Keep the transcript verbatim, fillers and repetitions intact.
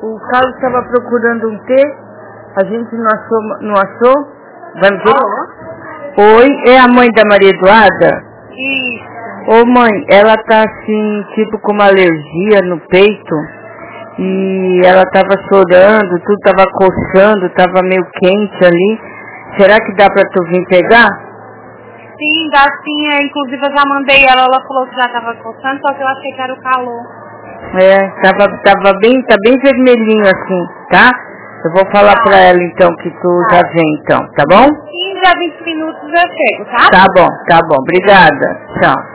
O Carlos estava procurando um T, a gente não achou, não achou? Vai ver? Alô? Oi, é a mãe da Maria Eduarda? Isso. Ô mãe, ela tá assim, tipo com uma alergia no peito. E ela tava chorando, tudo tava coçando, tava meio quente ali. Será que dá pra tu vir pegar? Sim, dá sim. É, inclusive eu já mandei ela, ela falou que já tava coçando, só que eu achei que era o calor. É, tava, tava bem, tá bem vermelhinho assim, tá? Eu vou falar Tá. pra ela então que tu Tá. já vem então, tá bom? quinze a vinte minutos eu chego, tá? Tá bom, tá bom. Obrigada. Tchau.